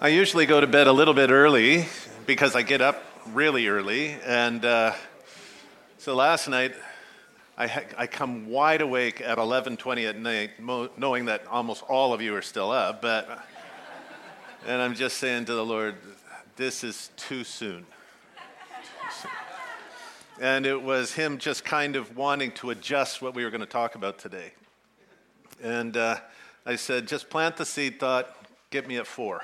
I usually go to bed a little bit early because I get up really early. And so last night, I come wide awake at 11:20 at night, knowing that almost all of you are still up. And I'm just saying to the Lord, this is too soon. And it was him just kind of wanting to adjust what we were going to talk about today. And I said, just plant the seed thought, get me at 4.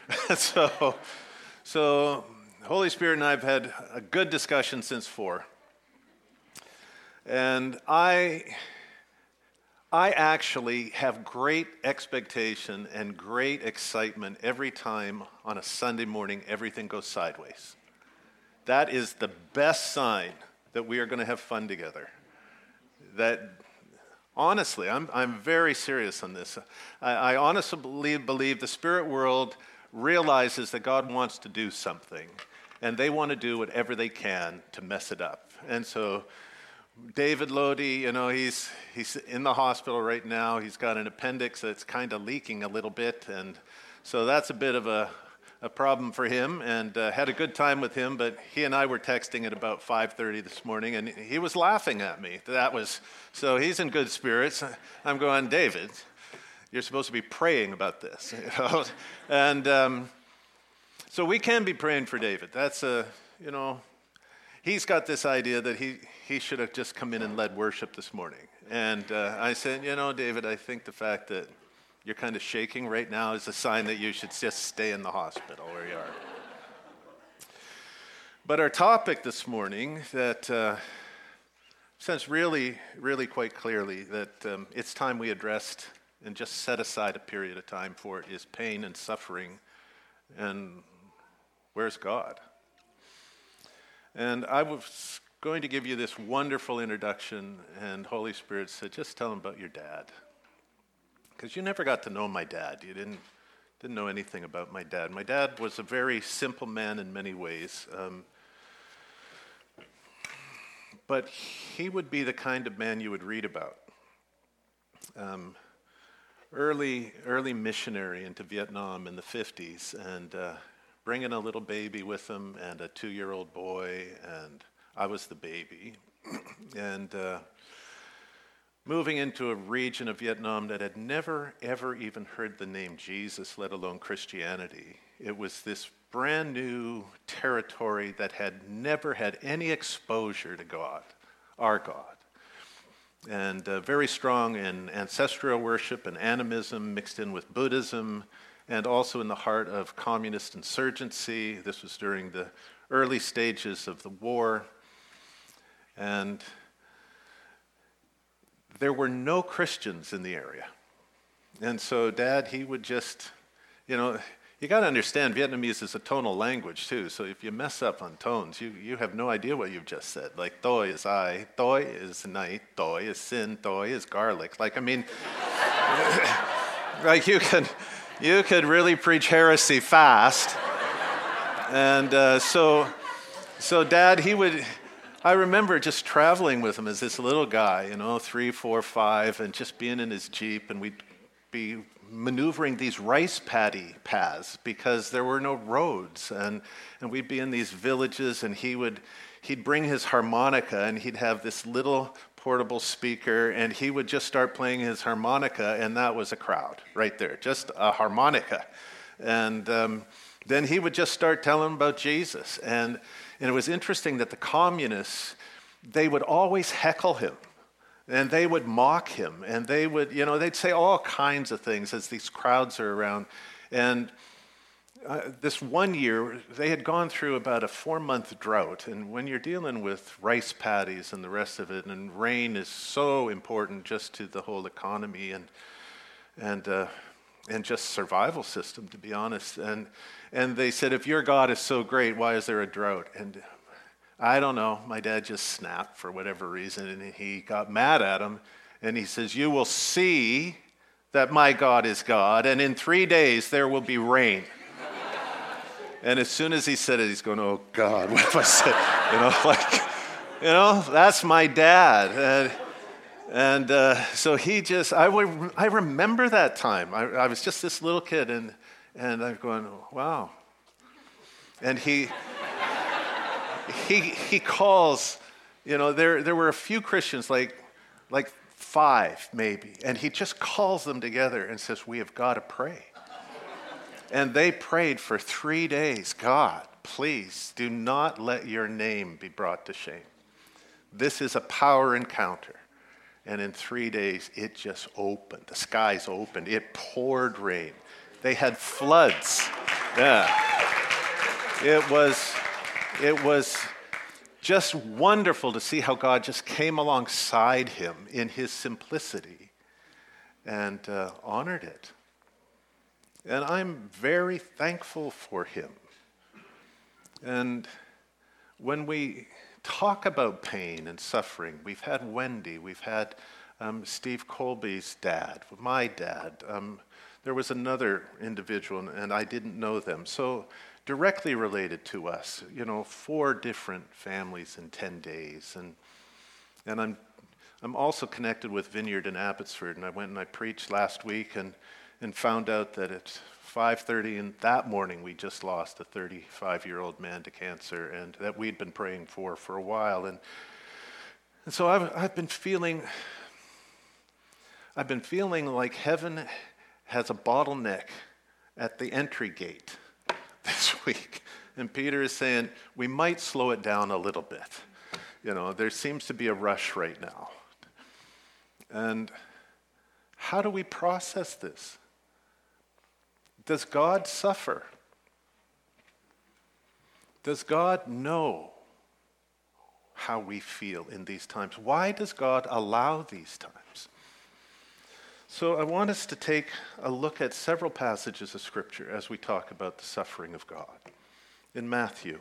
So Holy Spirit and I have had a good discussion since 4. And I actually have great expectation and great excitement every time on a Sunday morning everything goes sideways. That is the best sign that we are going to have fun together. That, honestly, I'm very serious on this. I honestly believe the spirit world realizes that God wants to do something, and they want to do whatever they can to mess it up. And so David Lodi, he's in the hospital right now. He's got an appendix that's kind of leaking a little bit, and so that's a bit of a problem for him, and had a good time with him, but he and I were texting at about 5:30 this morning, and he was laughing at me. So he's in good spirits. I'm going, David, you're supposed to be praying about this. And so we can be praying for David. That's he's got this idea that he should have just come in and led worship this morning. And I said, David, I think the fact that you're kind of shaking right now is a sign that you should just stay in the hospital where you are. But our topic this morning that says really, really quite clearly that it's time we addressed and just set aside a period of time for it is pain and suffering. And where's God? And I was going to give you this wonderful introduction, and Holy Spirit said, just tell him about your dad. Because you never got to know my dad. You didn't know anything about my dad. My dad was a very simple man in many ways. But he would be the kind of man you would read about. Early missionary into Vietnam in the 50s, and bringing a little baby with him and a 2-year-old boy, and I was the baby. And moving into a region of Vietnam that had never, ever even heard the name Jesus, let alone Christianity. It was this brand new territory that had never had any exposure to God, our God. And very strong in ancestral worship and animism mixed in with Buddhism, and also in the heart of communist insurgency. This was during the early stages of the war. And there were no Christians in the area. And so Dad, he would just, you got to understand Vietnamese is a tonal language too. So if you mess up on tones, you have no idea what you've just said. Like toi is I, toi is night, toi is sin, toi is garlic. Like you could really preach heresy fast. And so Dad, I remember just traveling with him as this little guy, 3, 4, 5, and just being in his Jeep, and we'd be maneuvering these rice paddy paths because there were no roads, and we'd be in these villages, and he'd bring his harmonica, and he'd have this little portable speaker, and he would just start playing his harmonica, and that was a crowd right there, just a harmonica. And then he would just start telling about Jesus. And it was interesting that the communists, they would always heckle him, and they would mock him, and they would, they'd say all kinds of things as these crowds are around. And this one year, they had gone through about a 4-month drought, and when you're dealing with rice paddies and the rest of it, and rain is so important just to the whole economy and just survival system, to be honest. And they said, if your God is so great, why is there a drought? And I don't know. My dad just snapped for whatever reason, and he got mad at him. And he says, you will see that my God is God, and in 3 days there will be rain. And as soon as he said it, he's going, oh, God, what have I said? That's my dad. And so I remember that time. I was just this little kid, and And I'm going, wow. And he calls, there were a few Christians, like 5 maybe, and he just calls them together and says, we have got to pray. And they prayed for 3 days. God, please do not let your name be brought to shame. This is a power encounter. And in 3 days, it just opened. The skies opened. It poured rain. They had floods. Yeah. It was just wonderful to see how God just came alongside him in his simplicity and honored it. And I'm very thankful for him. And when we talk about pain and suffering, we've had Wendy, we've had Steve Colby's dad, my dad. There was another individual, and I didn't know them. So directly related to us, 4 different families in 10 days. And I'm also connected with Vineyard in Abbotsford, and I went and I preached last week and found out that at 5:30 in that morning we just lost a 35-year-old man to cancer, and that we'd been praying for a while. And so I've been feeling like heaven has a bottleneck at the entry gate this week. And Peter is saying, we might slow it down a little bit. There seems to be a rush right now. And how do we process this? Does God suffer? Does God know how we feel in these times? Why does God allow these times? So I want us to take a look at several passages of Scripture as we talk about the suffering of God. In Matthew.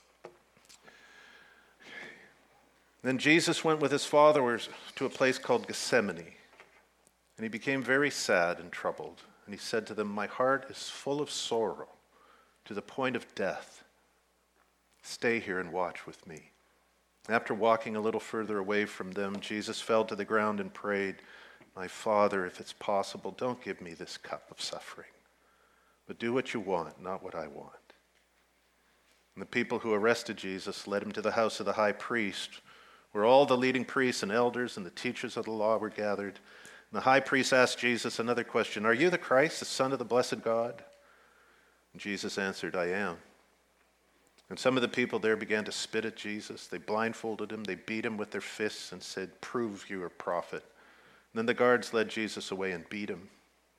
Then Jesus went with his followers to a place called Gethsemane, and he became very sad and troubled. And he said to them, my heart is full of sorrow to the point of death. Stay here and watch with me. After walking a little further away from them, Jesus fell to the ground and prayed, my Father, if it's possible, don't give me this cup of suffering, but do what you want, not what I want. And the people who arrested Jesus led him to the house of the high priest, where all the leading priests and elders and the teachers of the law were gathered. And the high priest asked Jesus another question, are you the Christ, the Son of the blessed God? And Jesus answered, I am. And some of the people there began to spit at Jesus. They blindfolded him, they beat him with their fists and said, prove you a prophet. And then the guards led Jesus away and beat him.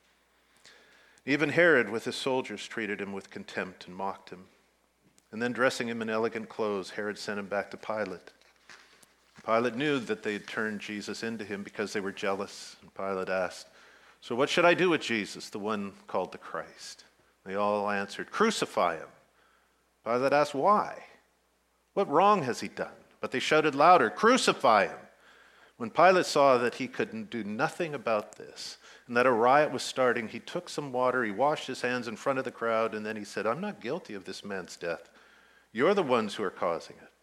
Even Herod with his soldiers treated him with contempt and mocked him. And then dressing him in elegant clothes, Herod sent him back to Pilate. Pilate knew that they had turned Jesus into him because they were jealous. And Pilate asked, so what should I do with Jesus, the one called the Christ? They all answered, crucify him. Pilate asked, why? What wrong has he done? But they shouted louder, crucify him. When Pilate saw that he could do nothing about this, and that a riot was starting, he took some water, he washed his hands in front of the crowd, and then he said, I'm not guilty of this man's death. You're the ones who are causing it.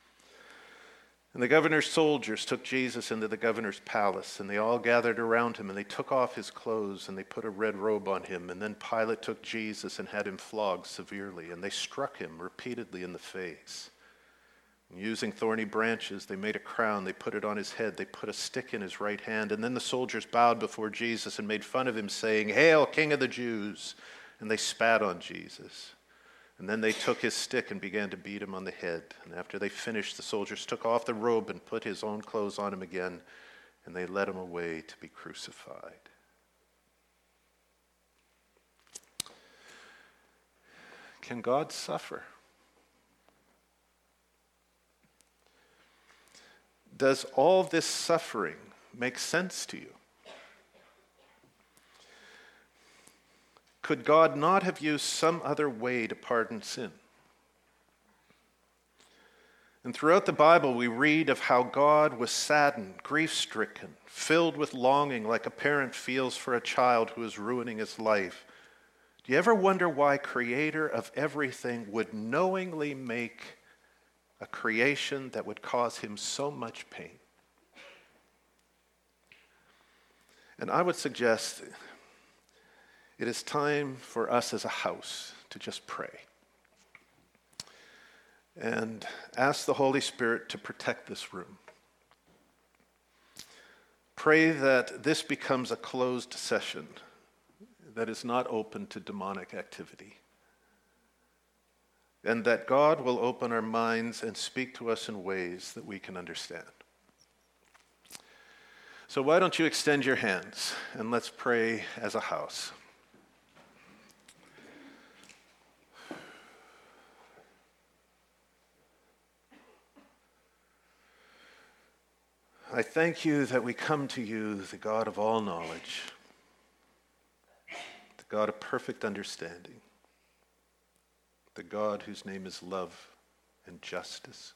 And the governor's soldiers took Jesus into the governor's palace, and they all gathered around him, and they took off his clothes, and they put a red robe on him. And then Pilate took Jesus and had him flogged severely, and they struck him repeatedly in the face. And using thorny branches, they made a crown, they put it on his head, they put a stick in his right hand. And then the soldiers bowed before Jesus and made fun of him, saying, Hail, King of the Jews! And they spat on Jesus. And then they took his stick and began to beat him on the head. And after they finished, the soldiers took off the robe and put his own clothes on him again, and they led him away to be crucified. Can God suffer? Does all this suffering make sense to you? Could God not have used some other way to pardon sin? And throughout the Bible, we read of how God was saddened, grief-stricken, filled with longing like a parent feels for a child who is ruining his life. Do you ever wonder why Creator of everything would knowingly make a creation that would cause him so much pain? And I would suggest it is time for us as a house to just pray and ask the Holy Spirit to protect this room. Pray that this becomes a closed session that is not open to demonic activity, and that God will open our minds and speak to us in ways that we can understand. So why don't you extend your hands and let's pray as a house. I thank you that we come to you, the God of all knowledge, the God of perfect understanding, the God whose name is love and justice.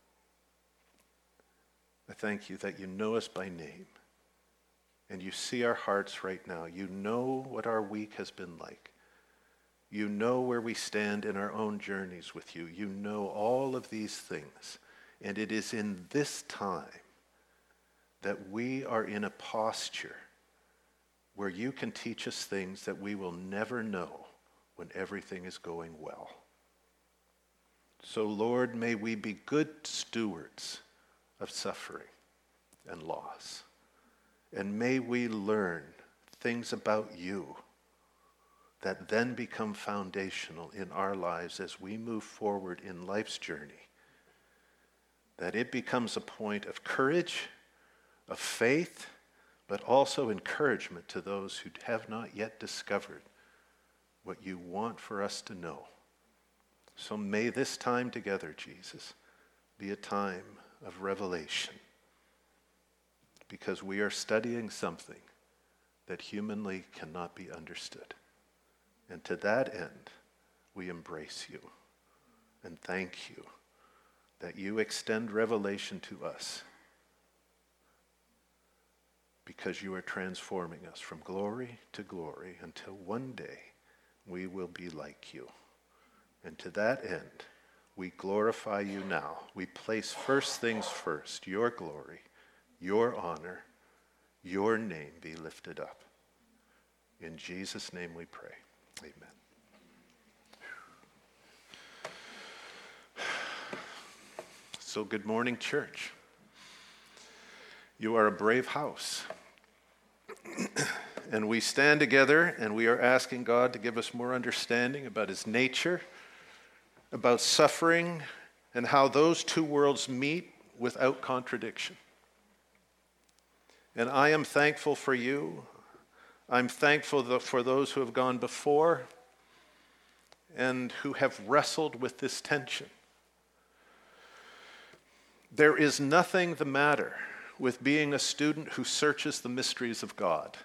I thank you that you know us by name and you see our hearts right now. You know what our week has been like. You know where we stand in our own journeys with you. You know all of these things. And it is in this time that we are in a posture where you can teach us things that we will never know when everything is going well. So, Lord, may we be good stewards of suffering and loss. And may we learn things about you that then become foundational in our lives as we move forward in life's journey. That it becomes a point of courage, of faith, but also encouragement to those who have not yet discovered what you want for us to know. So may this time together, Jesus, be a time of revelation, because we are studying something that humanly cannot be understood. And to that end, we embrace you and thank you that you extend revelation to us, because you are transforming us from glory to glory until one day we will be like you. And to that end, we glorify you now. We place first things first, your glory, your honor, your name be lifted up. In Jesus' name we pray. Amen. So good morning, church. You are a brave house. And we stand together and we are asking God to give us more understanding about his nature, about suffering, and how those two worlds meet without contradiction. And I am thankful for you. I'm thankful for those who have gone before and who have wrestled with this tension. There is nothing the matter with being a student who searches the mysteries of God.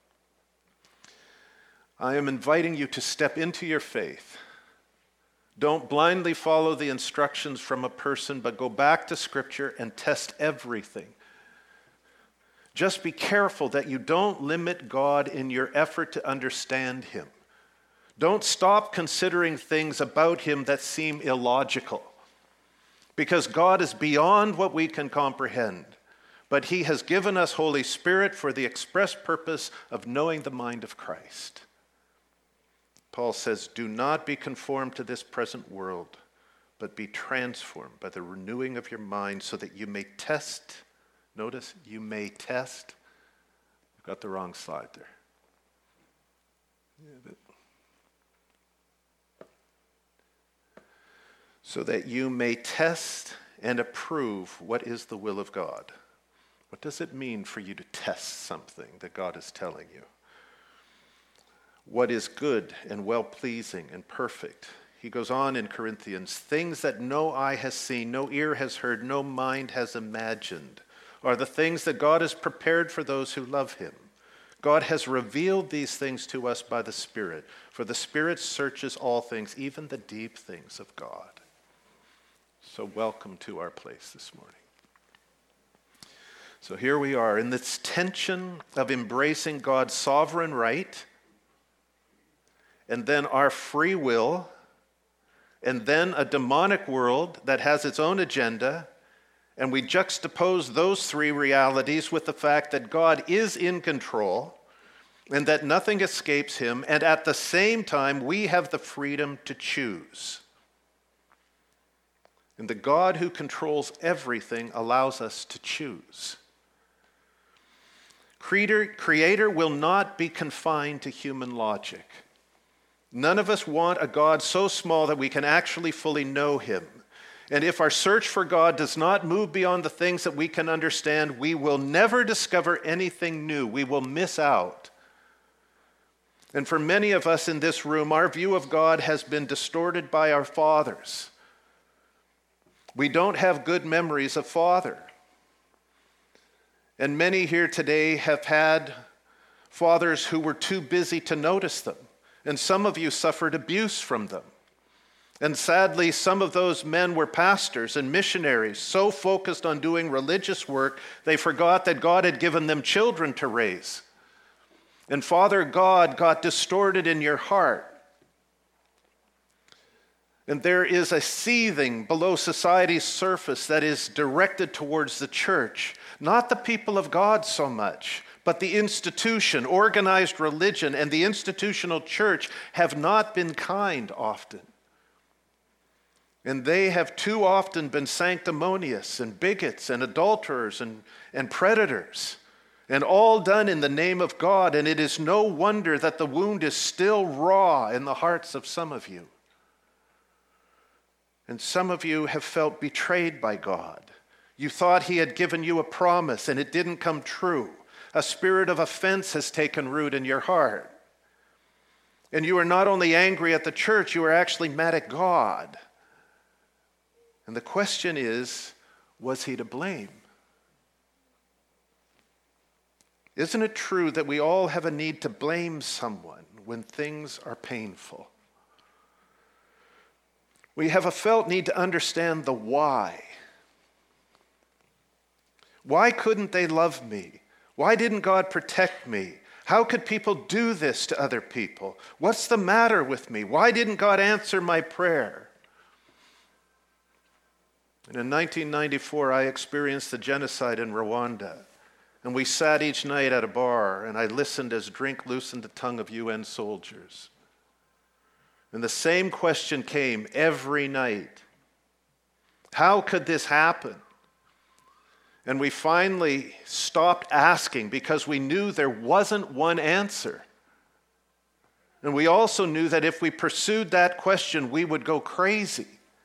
I am inviting you to step into your faith. Don't blindly follow the instructions from a person, but go back to Scripture and test everything. Just be careful that you don't limit God in your effort to understand him. Don't stop considering things about him that seem illogical, because God is beyond what we can comprehend. But he has given us Holy Spirit for the express purpose of knowing the mind of Christ. Paul says, do not be conformed to this present world, but be transformed by the renewing of your mind so that you may test. Notice, you may test. I've got the wrong slide there. So that you may test and approve what is the will of God. What does it mean for you to test something that God is telling you? What is good and well-pleasing and perfect? He goes on in Corinthians, things that no eye has seen, no ear has heard, no mind has imagined, are the things that God has prepared for those who love him. God has revealed these things to us by the Spirit, for the Spirit searches all things, even the deep things of God. So welcome to our place this morning. So here we are in this tension of embracing God's sovereign right, and then our free will, and then a demonic world that has its own agenda, and we juxtapose those three realities with the fact that God is in control, and that nothing escapes him, and at the same time we have the freedom to choose. And the God who controls everything allows us to choose. Creator will not be confined to human logic. None of us want a God so small that we can actually fully know him. And if our search for God does not move beyond the things that we can understand, we will never discover anything new. We will miss out. And for many of us in this room, our view of God has been distorted by our fathers. We don't have good memories of Father. And many here today have had fathers who were too busy to notice them. And some of you suffered abuse from them. And sadly, some of those men were pastors and missionaries, so focused on doing religious work, they forgot that God had given them children to raise. And Father God got distorted in your heart. And there is a seething below society's surface that is directed towards the church, not the people of God so much, but the institution, organized religion, and the institutional church have not been kind often. And they have too often been sanctimonious and bigots and adulterers and predators, and all done in the name of God. And it is no wonder that the wound is still raw in the hearts of some of you. And some of you have felt betrayed by God. You thought he had given you a promise and it didn't come true. A spirit of offense has taken root in your heart. And you are not only angry at the church, you are actually mad at God. And the question is, was he to blame? Isn't it true that we all have a need to blame someone when things are painful? We have a felt need to understand the why. Why couldn't they love me? Why didn't God protect me? How could people do this to other people? What's the matter with me? Why didn't God answer my prayer? And in 1994, I experienced the genocide in Rwanda. And we sat each night at a bar, and I listened as drink loosened the tongue of UN soldiers. And the same question came every night. How could this happen? And we finally stopped asking because we knew there wasn't one answer. And we also knew that if we pursued that question, we would go crazy.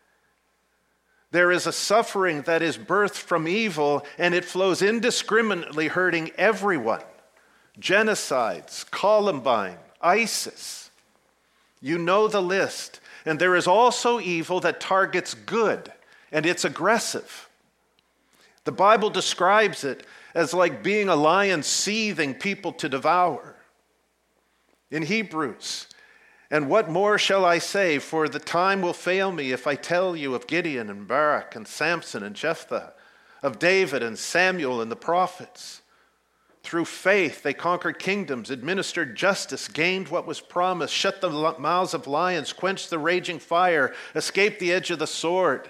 There is a suffering that is birthed from evil, and it flows indiscriminately, hurting everyone. Genocides, Columbine, ISIS. You know the list. And there is also evil that targets good, and it's aggressive. The Bible describes it as like being a lion seething people to devour. In Hebrews, and what more shall I say? For the time will fail me if I tell you of Gideon and Barak and Samson and Jephthah, of David and Samuel and the prophets. Through faith they conquered kingdoms, administered justice, gained what was promised, shut the mouths of lions, quenched the raging fire, escaped the edge of the sword,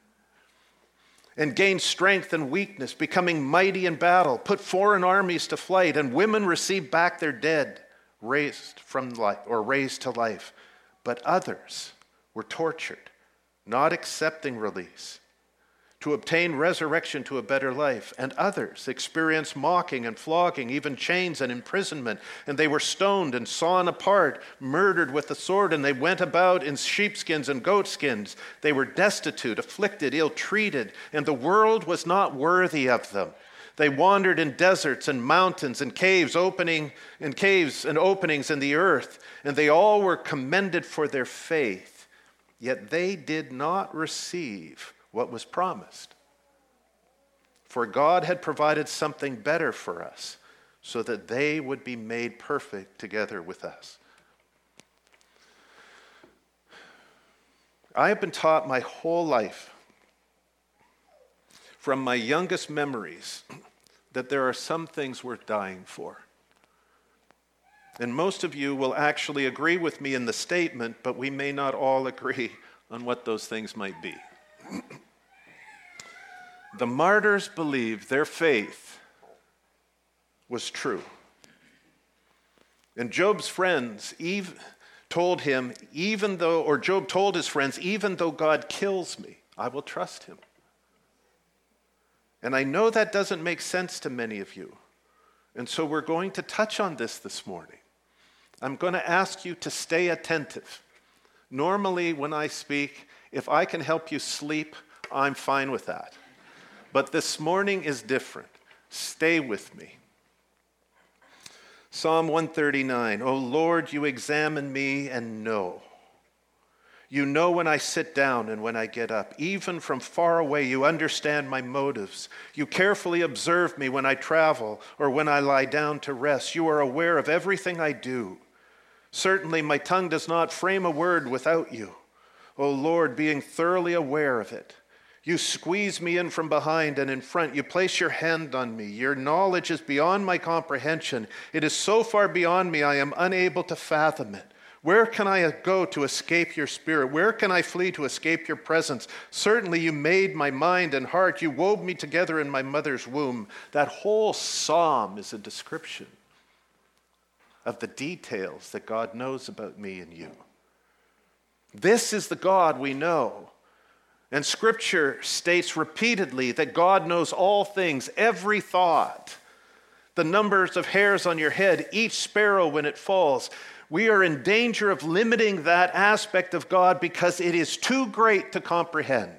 and gained strength and weakness, becoming mighty in battle, put foreign armies to flight, and women received back their dead, raised from life or raised to life. But others were tortured, not accepting release, to obtain resurrection to a better life. And others experienced mocking and flogging, even chains and imprisonment. And they were stoned and sawn apart, murdered with the sword, and they went about in sheepskins and goatskins. They were destitute, afflicted, ill-treated, and the world was not worthy of them. They wandered in deserts and mountains and caves and openings in the earth, and they all were commended for their faith. Yet they did not receive what was promised. For God had provided something better for us, so that they would be made perfect together with us. I have been taught my whole life, from my youngest memories, that there are some things worth dying for. And most of you will actually agree with me in the statement, but we may not all agree on what those things might be. The martyrs believed their faith was true. And Job's friends told him, Job told his friends, even though God kills me, I will trust him. And I know that doesn't make sense to many of you. And so we're going to touch on this morning. I'm going to ask you to stay attentive. Normally, when I speak, if I can help you sleep, I'm fine with that. But this morning is different. Stay with me. Psalm 139, O Lord, you examine me and know. You know when I sit down and when I get up. Even from far away, you understand my motives. You carefully observe me when I travel or when I lie down to rest. You are aware of everything I do. Certainly, my tongue does not frame a word without you. O Lord, being thoroughly aware of it. You squeeze me in from behind and in front. You place your hand on me. Your knowledge is beyond my comprehension. It is so far beyond me, I am unable to fathom it. Where can I go to escape your spirit? Where can I flee to escape your presence? Certainly you made my mind and heart. You wove me together in my mother's womb. That whole psalm is a description of the details that God knows about me and you. This is the God we know. And Scripture states repeatedly that God knows all things, every thought, the numbers of hairs on your head, each sparrow when it falls. We are in danger of limiting that aspect of God because it is too great to comprehend.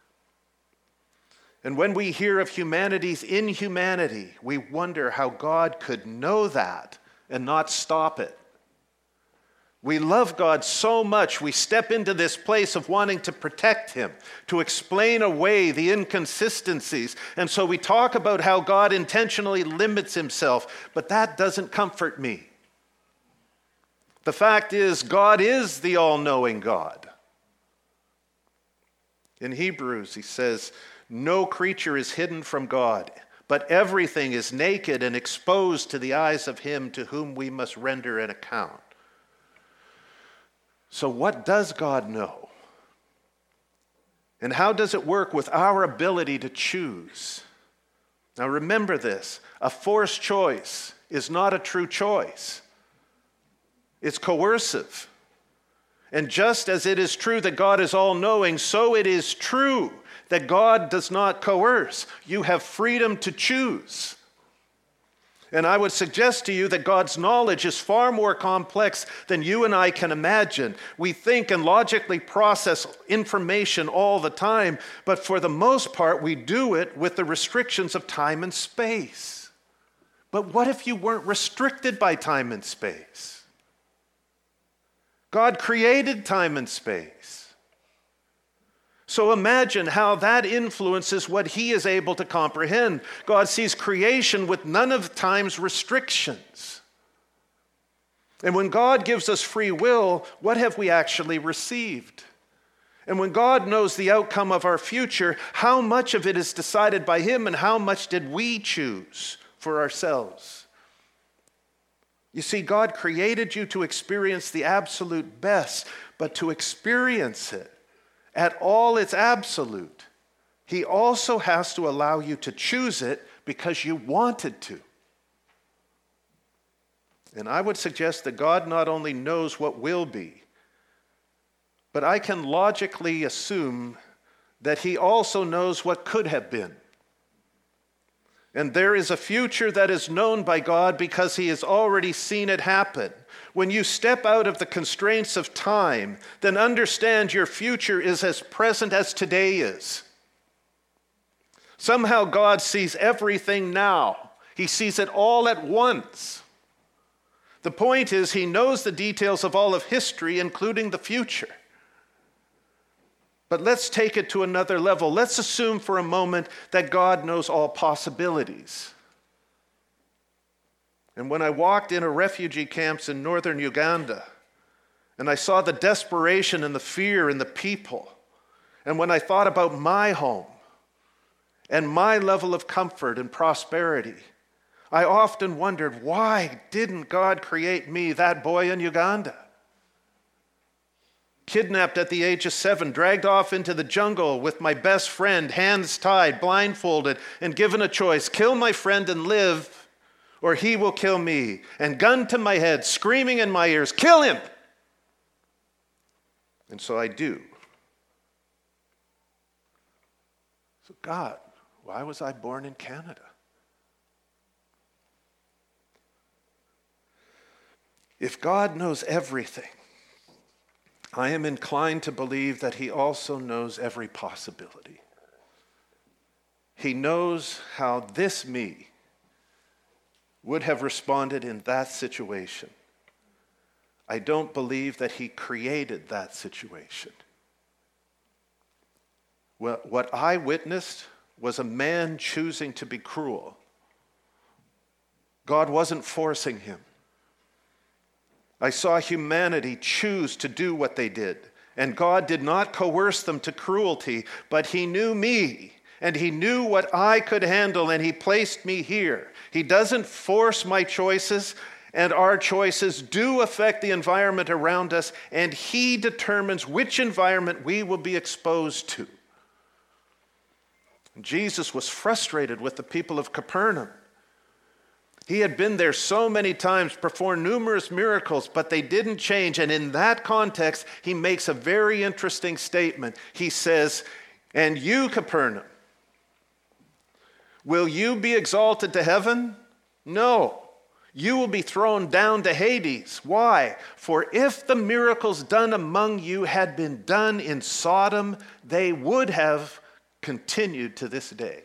And when we hear of humanity's inhumanity, we wonder how God could know that and not stop it. We love God so much, we step into this place of wanting to protect him, to explain away the inconsistencies. And so we talk about how God intentionally limits himself, but that doesn't comfort me. The fact is, God is the all-knowing God. In Hebrews, he says, no creature is hidden from God, but everything is naked and exposed to the eyes of him to whom we must render an account. So what does God know? And how does it work with our ability to choose? Now remember this, a forced choice is not a true choice. It's coercive. And just as it is true that God is all-knowing, so it is true that God does not coerce. You have freedom to choose. And I would suggest to you that God's knowledge is far more complex than you and I can imagine. We think and logically process information all the time, but for the most part, we do it with the restrictions of time and space. But what if you weren't restricted by time and space? God created time and space. So imagine how that influences what he is able to comprehend. God sees creation with none of time's restrictions. And when God gives us free will, what have we actually received? And when God knows the outcome of our future, how much of it is decided by him and how much did we choose for ourselves? You see, God created you to experience the absolute best, but to experience it at all its absolute, he also has to allow you to choose it because you wanted to. And I would suggest that God not only knows what will be, but I can logically assume that he also knows what could have been. And there is a future that is known by God because he has already seen it happen. When you step out of the constraints of time, then understand your future is as present as today is. Somehow God sees everything now. He sees it all at once. The point is, he knows the details of all of history, including the future. But let's take it to another level. Let's assume for a moment that God knows all possibilities. And when I walked into refugee camps in northern Uganda, and I saw the desperation and the fear in the people, and when I thought about my home and my level of comfort and prosperity, I often wondered, why didn't God create me, that boy in Uganda? Kidnapped at the age of 7, dragged off into the jungle with my best friend, hands tied, blindfolded, and given a choice, kill my friend and live, or he will kill me, and gun to my head, screaming in my ears, kill him. And so I do. So God, why was I born in Canada? If God knows everything, I am inclined to believe that he also knows every possibility. He knows how this me would have responded in that situation. I don't believe that he created that situation. Well, what I witnessed was a man choosing to be cruel. God wasn't forcing him. I saw humanity choose to do what they did, and God did not coerce them to cruelty, but he knew me, and he knew what I could handle, and he placed me here. He doesn't force my choices, and our choices do affect the environment around us, and he determines which environment we will be exposed to. Jesus was frustrated with the people of Capernaum. He had been there so many times, performed numerous miracles, but they didn't change. And in that context, he makes a very interesting statement. He says, "And you, Capernaum, will you be exalted to heaven? No, you will be thrown down to Hades." Why? "For if the miracles done among you had been done in Sodom, they would have continued to this day."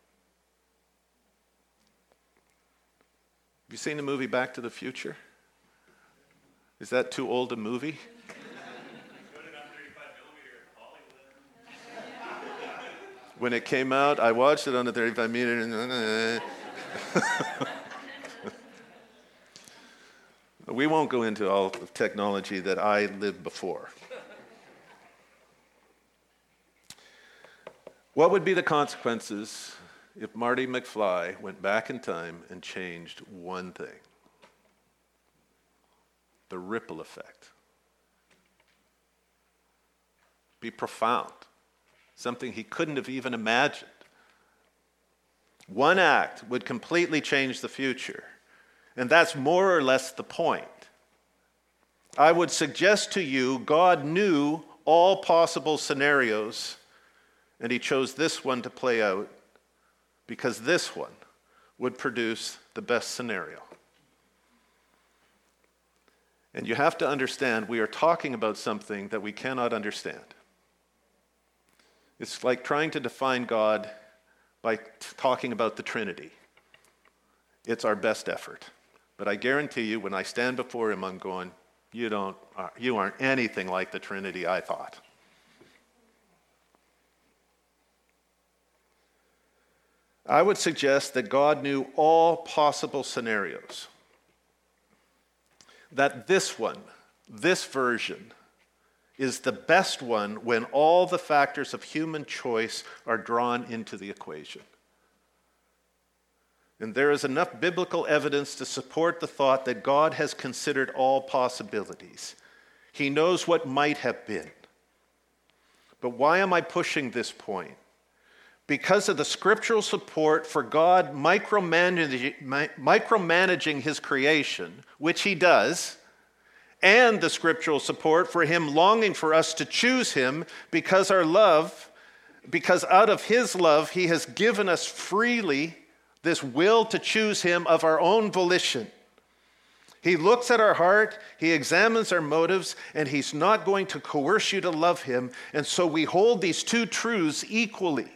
Have you seen the movie Back to the Future? Is that too old a movie? When it came out, I watched it on the 35 meter. We won't go into all the technology that I lived before. What would be the consequences if Marty McFly went back in time and changed one thing? The ripple effect. Be profound. Something he couldn't have even imagined. One act would completely change the future. And that's more or less the point. I would suggest to you, God knew all possible scenarios, and he chose this one to play out because this one would produce the best scenario. And you have to understand, we are talking about something that we cannot understand. It's like trying to define God by talking about the Trinity. It's our best effort. But I guarantee you, when I stand before him, I'm going, you aren't anything like the Trinity I thought. I would suggest that God knew all possible scenarios. That this one, this version, is the best one when all the factors of human choice are drawn into the equation. And there is enough biblical evidence to support the thought that God has considered all possibilities. He knows what might have been. But why am I pushing this point? Because of the scriptural support for God micromanaging his creation, which he does, and the scriptural support for him longing for us to choose him because out of his love he has given us freely this will to choose him of our own volition. He looks at our heart, he examines our motives, and he's not going to coerce you to love him. And so we hold these two truths equally.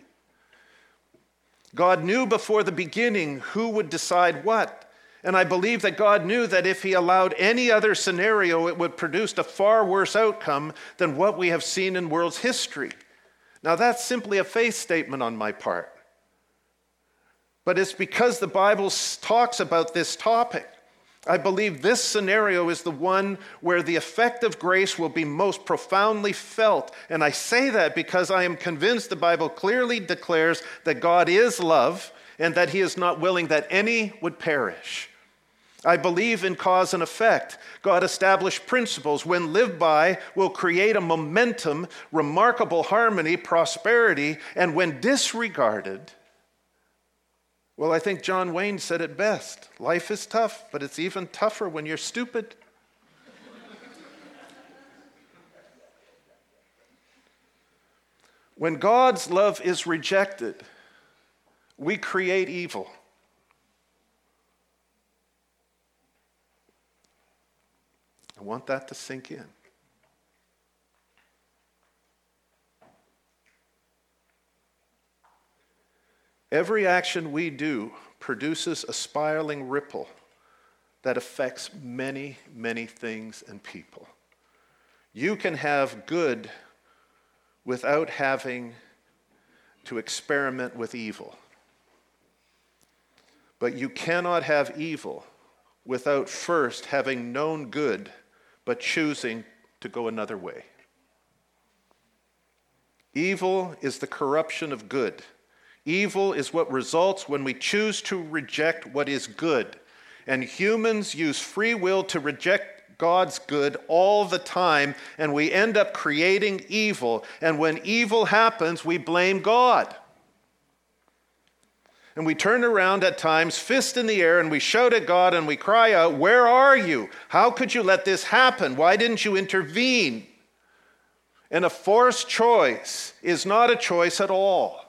God knew before the beginning who would decide what. And I believe that God knew that if he allowed any other scenario, it would produce a far worse outcome than what we have seen in world's history. Now, that's simply a faith statement on my part. But it's because the Bible talks about this topic. I believe this scenario is the one where the effect of grace will be most profoundly felt. And I say that because I am convinced the Bible clearly declares that God is love and that he is not willing that any would perish. I believe in cause and effect. God established principles when lived by will create a momentum, remarkable harmony, prosperity, and when disregarded, Well, I think John Wayne said it best. Life is tough, but it's even tougher when you're stupid. When God's love is rejected, we create evil. I want that to sink in. Every action we do produces a spiraling ripple that affects many, many things and people. You can have good without having to experiment with evil. But you cannot have evil without first having known good, but choosing to go another way. Evil is the corruption of good. Evil is what results when we choose to reject what is good. And humans use free will to reject God's good all the time, and we end up creating evil. And when evil happens, we blame God. And we turn around at times, fist in the air, and we shout at God and we cry out, "Where are you? How could you let this happen? Why didn't you intervene?" And a forced choice is not a choice at all.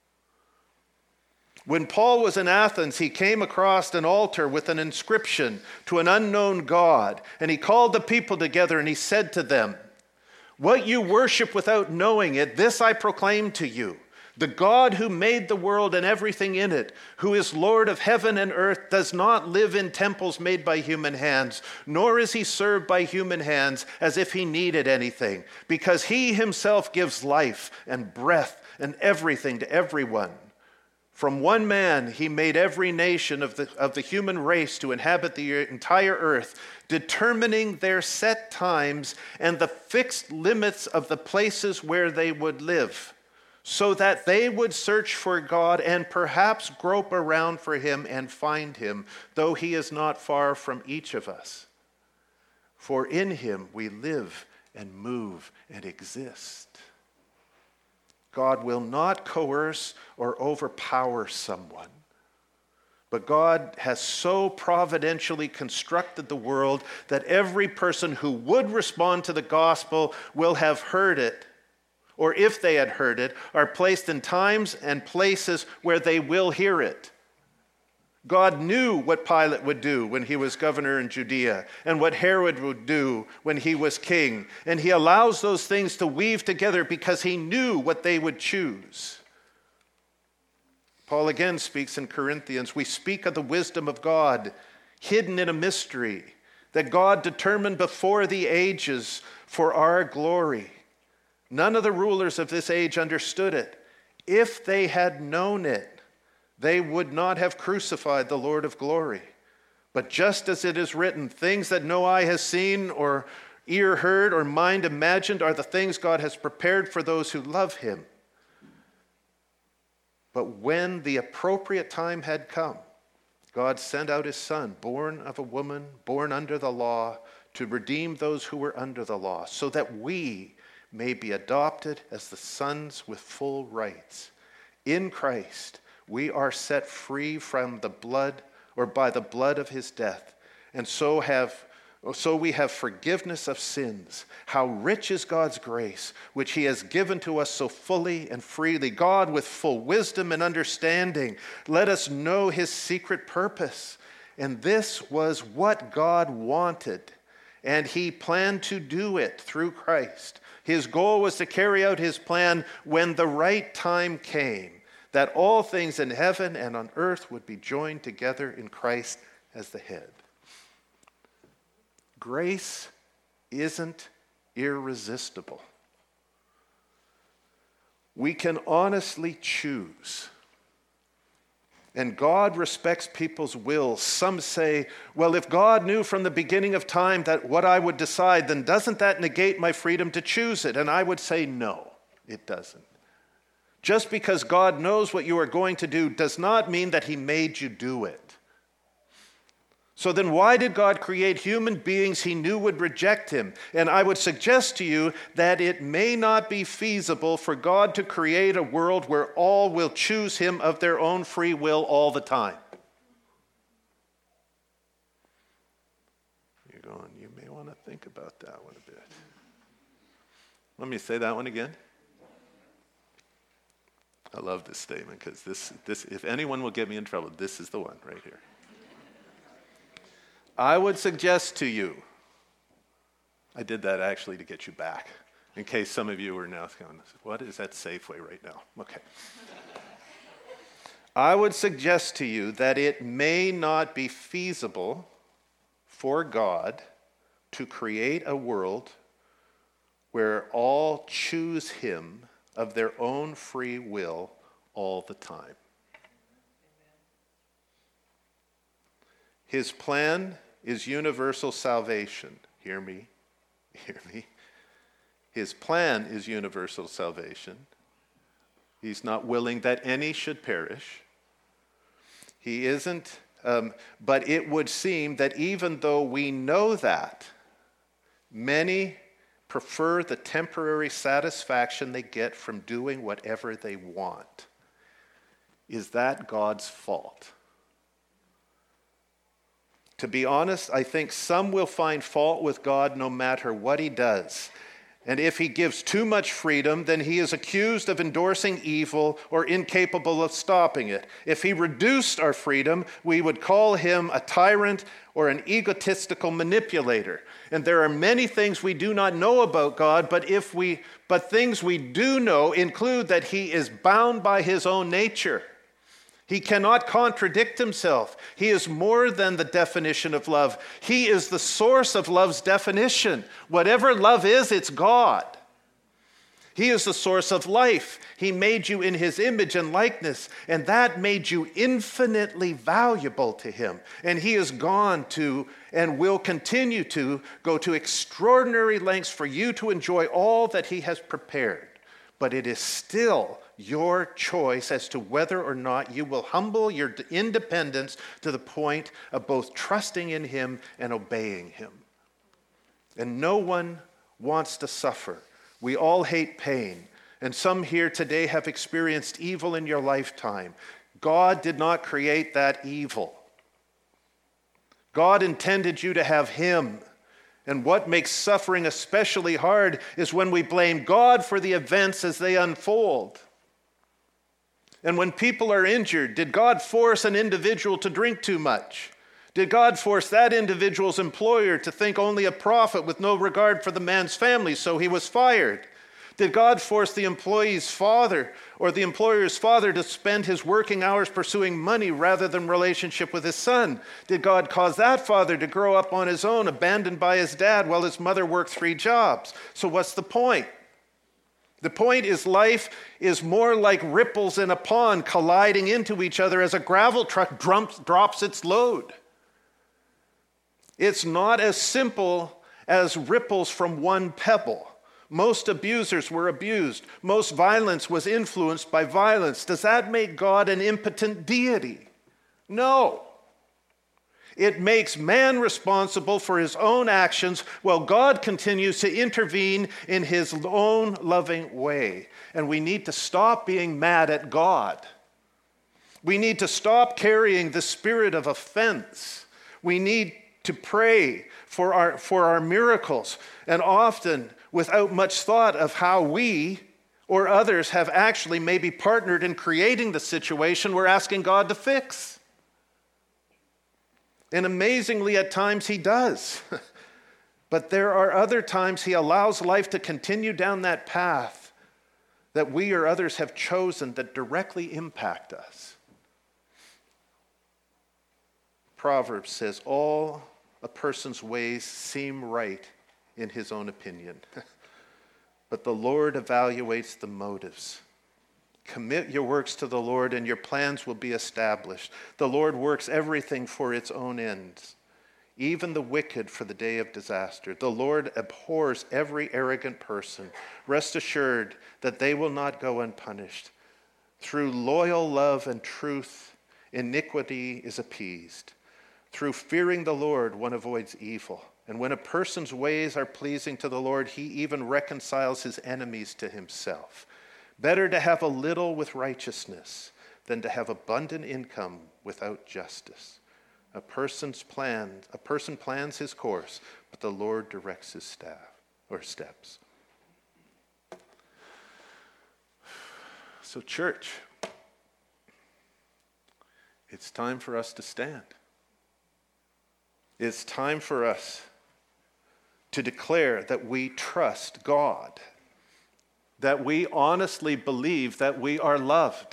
When Paul was in Athens, he came across an altar with an inscription to an unknown God, and he called the people together and he said to them, "What you worship without knowing it, this I proclaim to you. The God who made the world and everything in it, who is Lord of heaven and earth, does not live in temples made by human hands, nor is he served by human hands as if he needed anything, because he himself gives life and breath and everything to everyone. From one man he made every nation of the human race to inhabit the entire earth, determining their set times and the fixed limits of the places where they would live, so that they would search for God and perhaps grope around for him and find him, though he is not far from each of us. For in him we live and move and exist." God will not coerce or overpower someone. But God has so providentially constructed the world that every person who would respond to the gospel will have heard it, or if they had heard it, are placed in times and places where they will hear it. God knew what Pilate would do when he was governor in Judea, and what Herod would do when he was king. And he allows those things to weave together because he knew what they would choose. Paul again speaks in Corinthians, "We speak of the wisdom of God, hidden in a mystery, that God determined before the ages for our glory. None of the rulers of this age understood it. If they had known it, they would not have crucified the Lord of glory. But just as it is written, things that no eye has seen or ear heard or mind imagined are the things God has prepared for those who love him. But when the appropriate time had come, God sent out his Son, born of a woman, born under the law, to redeem those who were under the law, so that we may be adopted as the sons with full rights. In Christ, we are set free from the blood, or by the blood of his death, and so we have forgiveness of sins. How rich is God's grace, which he has given to us so fully and freely. God with full wisdom and understanding, let us know his secret purpose. And this was what God wanted, and he planned to do it through Christ. His goal was to carry out his plan when the right time came, that all things in heaven and on earth would be joined together in Christ as the head. Grace isn't irresistible. We can honestly choose. And God respects people's will. Some say, well, if God knew from the beginning of time that what I would decide, then doesn't that negate my freedom to choose it? And I would say, no, it doesn't. Just because God knows what you are going to do does not mean that he made you do it. So then why did God create human beings he knew would reject him? And I would suggest to you that it may not be feasible for God to create a world where all will choose him of their own free will all the time. You're going, you may want to think about that one a bit. Let me say that one again. I love this statement because this, if anyone will get me in trouble, this is the one right here. I would suggest to you, I did that actually to get you back, in case some of you were now going, what is that Safeway right now? Okay. I would suggest to you that it may not be feasible for God to create a world where all choose him of their own free will all the time. His plan is universal salvation. Hear me. His plan is universal salvation. He's not willing that any should perish. He isn't, but it would seem that even though we know that, many prefer the temporary satisfaction they get from doing whatever they want. Is that God's fault? To be honest, I think some will find fault with God no matter what he does. And if he gives too much freedom, then he is accused of endorsing evil or incapable of stopping it. If he reduced our freedom, we would call him a tyrant or an egotistical manipulator. And there are many things we do not know about God, but things we do know include that he is bound by his own nature. He cannot contradict himself. He is more than the definition of love. He is the source of love's definition. Whatever love is, it's God. He is the source of life. He made you in his image and likeness, and that made you infinitely valuable to him. And he has gone to and will continue to go to extraordinary lengths for you to enjoy all that he has prepared. But it is still your choice as to whether or not you will humble your independence to the point of both trusting in him and obeying him. And no one wants to suffer. We all hate pain. And some here today have experienced evil in your lifetime. God did not create that evil. God intended you to have him. And what makes suffering especially hard is when we blame God for the events as they unfold. And when people are injured, did God force an individual to drink too much? Did God force that individual's employer to think only of profit with no regard for the man's family, so he was fired? Did God force the employee's father or the employer's father to spend his working hours pursuing money rather than relationship with his son? Did God cause that father to grow up on his own, abandoned by his dad, while his mother worked 3 jobs? So what's the point? The point is life is more like ripples in a pond colliding into each other as a gravel truck drops its load. It's not as simple as ripples from one pebble. Most abusers were abused. Most violence was influenced by violence. Does that make God an impotent deity? No. It makes man responsible for his own actions while God continues to intervene in his own loving way. And we need to stop being mad at God. We need to stop carrying the spirit of offense. We need to pray for our miracles, and often without much thought of how we or others have actually maybe partnered in creating the situation we're asking God to fix. And amazingly, at times he does. But there are other times he allows life to continue down that path that we or others have chosen that directly impact us. Proverbs says, all a person's ways seem right in his own opinion, but the Lord evaluates the motives. Commit your works to the Lord, and your plans will be established. The Lord works everything for its own ends, even the wicked for the day of disaster. The Lord abhors every arrogant person. Rest assured that they will not go unpunished. Through loyal love and truth, iniquity is appeased. Through fearing the Lord, one avoids evil. And when a person's ways are pleasing to the Lord, he even reconciles his enemies to himself. Better to have a little with righteousness than to have abundant income without justice. A person plans his course, but the Lord directs his steps. So, church, it's time for us to stand. It's time for us to declare that we trust God, that we honestly believe that we are loved.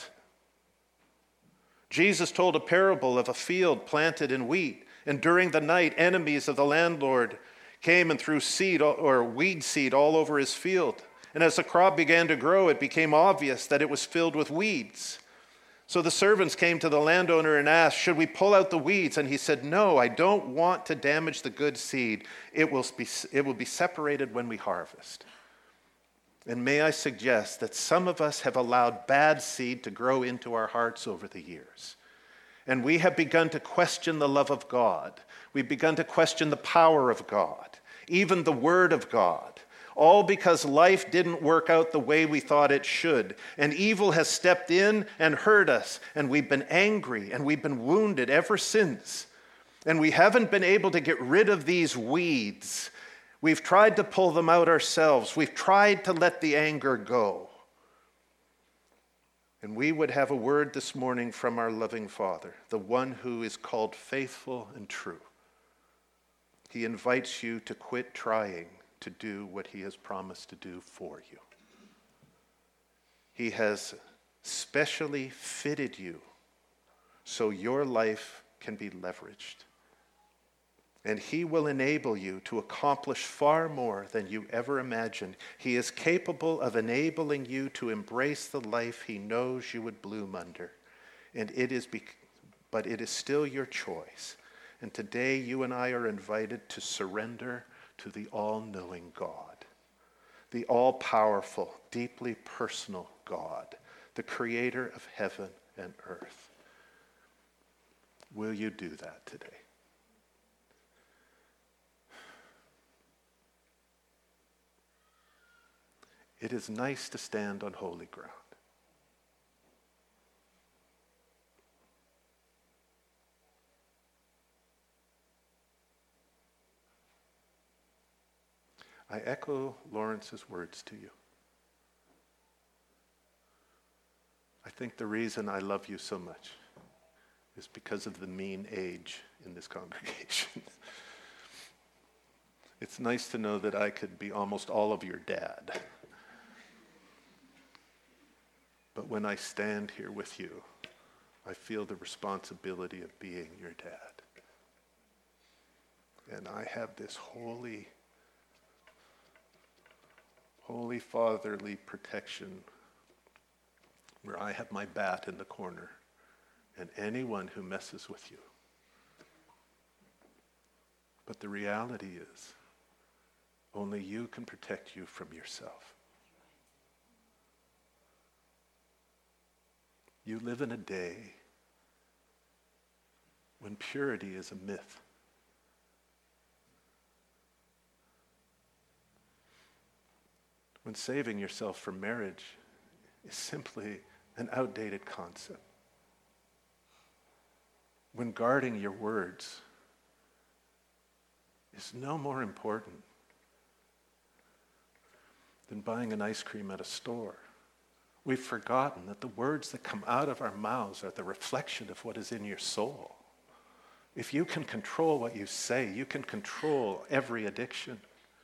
Jesus told a parable of a field planted in wheat, and during the night, enemies of the landlord came and threw seed or weed seed all over his field. And as the crop began to grow, it became obvious that it was filled with weeds. So the servants came to the landowner and asked, "Should we pull out the weeds?" And he said, "No, I don't want to damage the good seed. It will be separated when we harvest." And may I suggest that some of us have allowed bad seed to grow into our hearts over the years. And we have begun to question the love of God. We've begun to question the power of God, even the Word of God. All because life didn't work out the way we thought it should. And evil has stepped in and hurt us. And we've been angry and we've been wounded ever since. And we haven't been able to get rid of these weeds. We've tried to pull them out ourselves. We've tried to let the anger go. And we would have a word this morning from our loving Father, the one who is called faithful and true. He invites you to quit trying to do what he has promised to do for you. He has specially fitted you so your life can be leveraged. And he will enable you to accomplish far more than you ever imagined. He is capable of enabling you to embrace the life he knows you would bloom under. But it is still your choice. And today you and I are invited to surrender to the all-knowing God, the all-powerful, deeply personal God, the creator of heaven and earth. Will you do that today? It is nice to stand on holy ground. I echo Lawrence's words to you. I think the reason I love you so much is because of the mean age in this congregation. It's nice to know that I could be almost all of your dad. But when I stand here with you, I feel the responsibility of being your dad. And I have this holy fatherly protection where I have my bat in the corner and anyone who messes with you. But the reality is, only you can protect you from yourself. You live in a day when purity is a myth. When saving yourself from marriage is simply an outdated concept. When guarding your words is no more important than buying an ice cream at a store. We've forgotten that the words that come out of our mouths are the reflection of what is in your soul. If you can control what you say, you can control every addiction.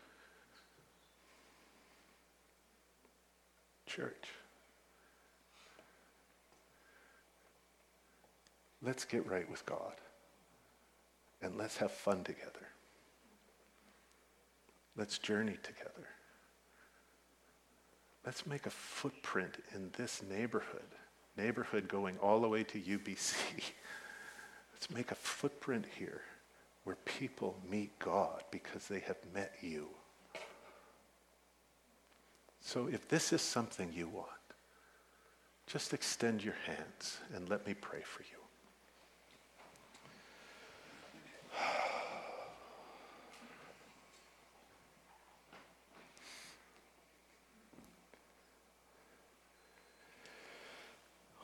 Church, let's get right with God and let's have fun together. Let's journey together. Let's make a footprint in this neighborhood going all the way to UBC. Let's make a footprint here where people meet God because they have met you. So if this is something you want, just extend your hands and let me pray for you.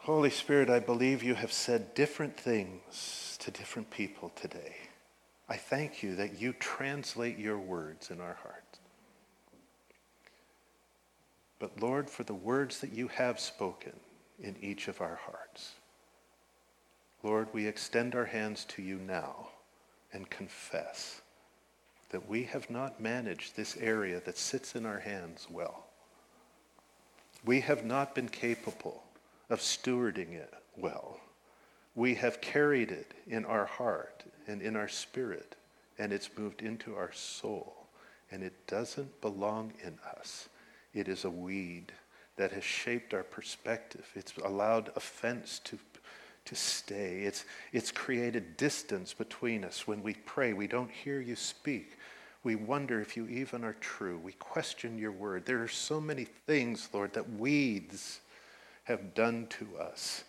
Holy Spirit, I believe you have said different things to different people today. I thank you that you translate your words in our hearts. But Lord, for the words that you have spoken in each of our hearts, Lord, we extend our hands to you now and confess that we have not managed this area that sits in our hands well. We have not been capable of stewarding it well. We have carried it in our heart and in our spirit, and it's moved into our soul, and it doesn't belong in us. It is a weed that has shaped our perspective. It's allowed offense to stay. It's created distance between us. When we pray, we don't hear you speak. We wonder if you even are true. We question your word. There are so many things, Lord, that weeds have done to us.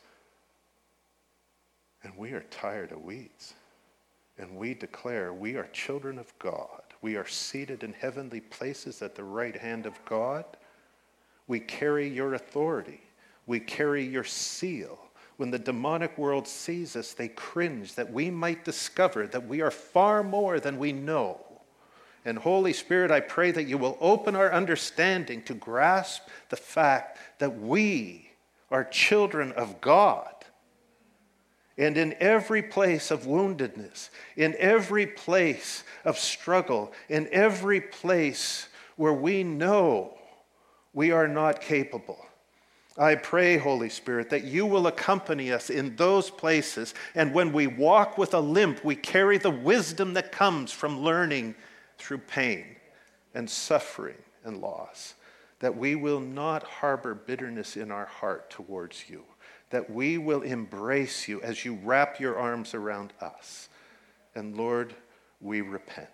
And we are tired of weeds. And we declare we are children of God. We are seated in heavenly places at the right hand of God. We carry your authority. We carry your seal. When the demonic world sees us, they cringe that we might discover that we are far more than we know. And Holy Spirit, I pray that you will open our understanding to grasp the fact that we are children of God. And in every place of woundedness, in every place of struggle, in every place where we know we are not capable, I pray, Holy Spirit, that you will accompany us in those places. And when we walk with a limp, we carry the wisdom that comes from learning through pain and suffering and loss. That we will not harbor bitterness in our heart towards you. That we will embrace you as you wrap your arms around us. And Lord, we repent.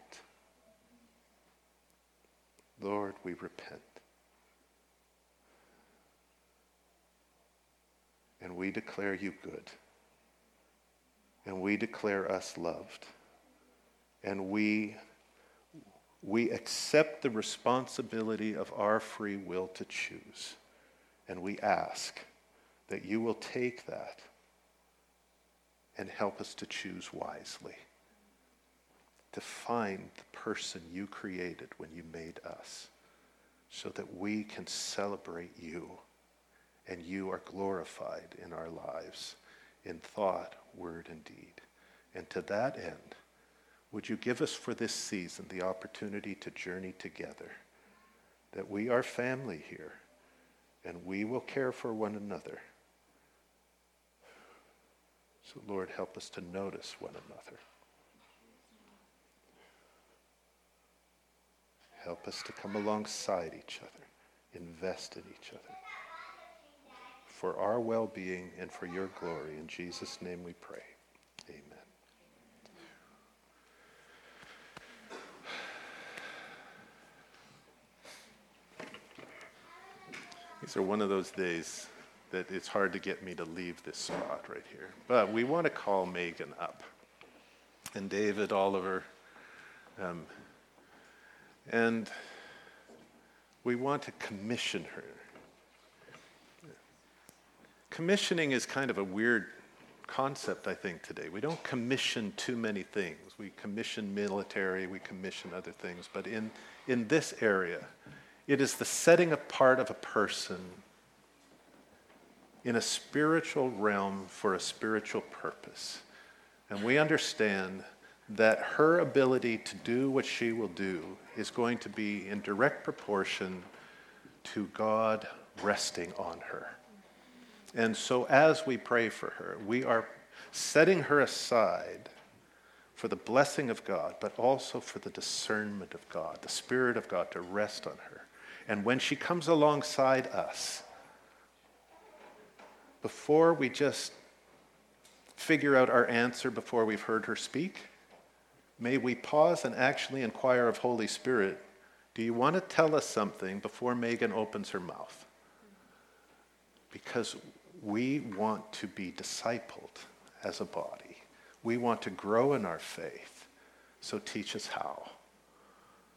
Lord, we repent. And we declare you good. And we declare us loved. And we accept the responsibility of our free will to choose. And we ask that you will take that and help us to choose wisely. To find the person you created when you made us, so that we can celebrate you and you are glorified in our lives, in thought, word, and deed. And to that end, would you give us for this season the opportunity to journey together, that we are family here, and we will care for one another. So Lord, help us to notice one another. Help us to come alongside each other, invest in each other, for our well-being and for your glory. In Jesus' name we pray. Amen. These are one of those days that it's hard to get me to leave this spot right here. But we want to call Megan up. And David, Oliver, and we want to commission her. Commissioning is kind of a weird concept, I think, today. We don't commission too many things. We commission military, we commission other things. But in this area, it is the setting apart of a person in a spiritual realm for a spiritual purpose. And we understand that her ability to do what she will do is going to be in direct proportion to God resting on her. And so as we pray for her, we are setting her aside for the blessing of God, but also for the discernment of God, the Spirit of God to rest on her. And when she comes alongside us, before we just figure out our answer before we've heard her speak, may we pause and actually inquire of Holy Spirit, do you want to tell us something before Megan opens her mouth? Because we want to be discipled as a body. We want to grow in our faith. So teach us how.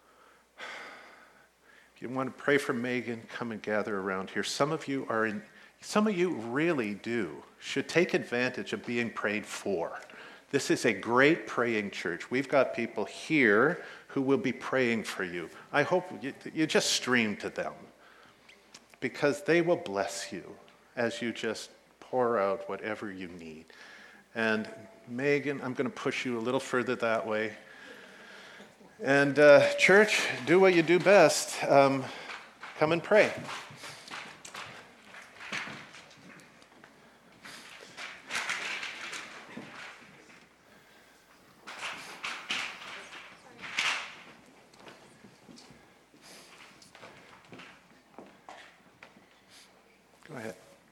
If you want to pray for Megan, come and gather around here. Some of you are some of you really should take advantage of being prayed for. This is a great praying church. We've got people here who will be praying for you. I hope you just stream to them, because they will bless you as you just pour out whatever you need. And Megan, I'm going to push you a little further that way. And church, do what you do best. Come and pray. Go ahead.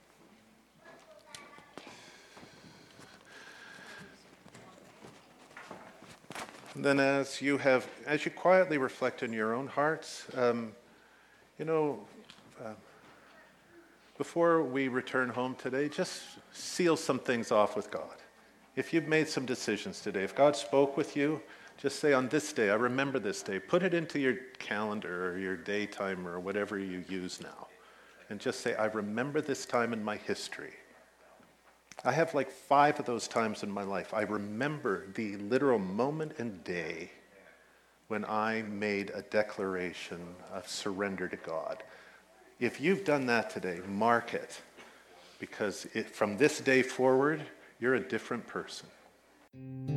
And then as you quietly reflect in your own hearts, before we return home today, just seal some things off with God. If you've made some decisions today, if God spoke with you, just say, on this day, I remember this day. Put it into your calendar or your daytime or whatever you use now. And just say, I remember this time in my history. I have like 5 of those times in my life. I remember the literal moment and day when I made a declaration of surrender to God. If you've done that today, mark it, because from this day forward, you're a different person.